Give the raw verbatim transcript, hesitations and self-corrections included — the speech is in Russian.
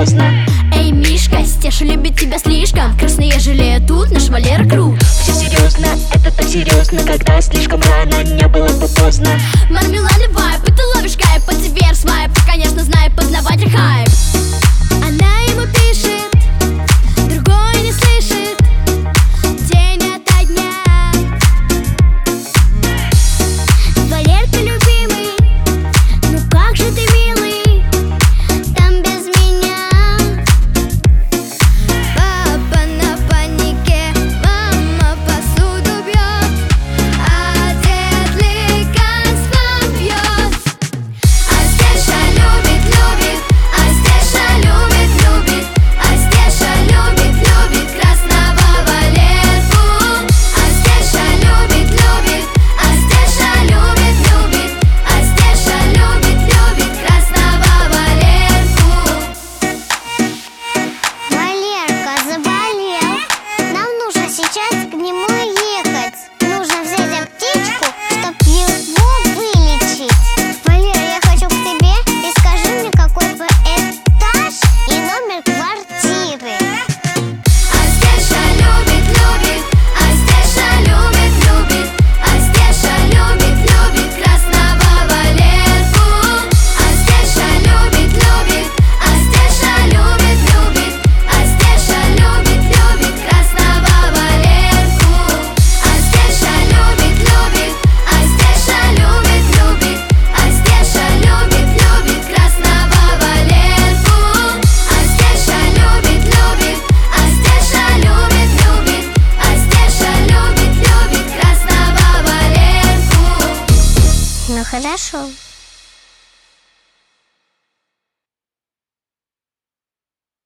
поздно. Эй, Мишка, Стеша любит тебя слишком. Красные жалеют тут, наш Валера крут. Все серьезно, это так серьезно, когда слишком рано, не было бы поздно. Мармеладный вайп, и ты ловишь кайф, под диверс вайп, конечно, знай, познаватель хайп. Она ему пишет, другой не слышит, день ото дня. Валерка любимый, ну как же ты милый, там без меня. Папа на панике, мама посуду бьет, а дед лекарства пьет. А Стеша любит, любит, а Стеша любит, любит, а Стеша любит, любит красного Валерку. А Стеша любит, любит, а Стеша любит, любит, а Стеша любит, любит красного Валерку. Валерка заболел. Нам нужно сейчас к нему ехать. Нужно взять аптечку, чтоб его вылечить. Валер, я хочу к тебе и скажи мне, какой твой этаж и номер квартиры. А Стеша любит, любит, а Стеша любит, любит, а Стеша любит, любит красного Валерку. А Стеша любит, любит, а Стеша любит, любит, а Стеша любит, любит красного Валерку. А Стеша любит, любит, а Стеша любит, любит, а Стеша любит, любит красного Валерку. А Стеша любит, любит, а Стеша любит, любит, а Стеша любит, любит красного Валерку. Ну хорошо.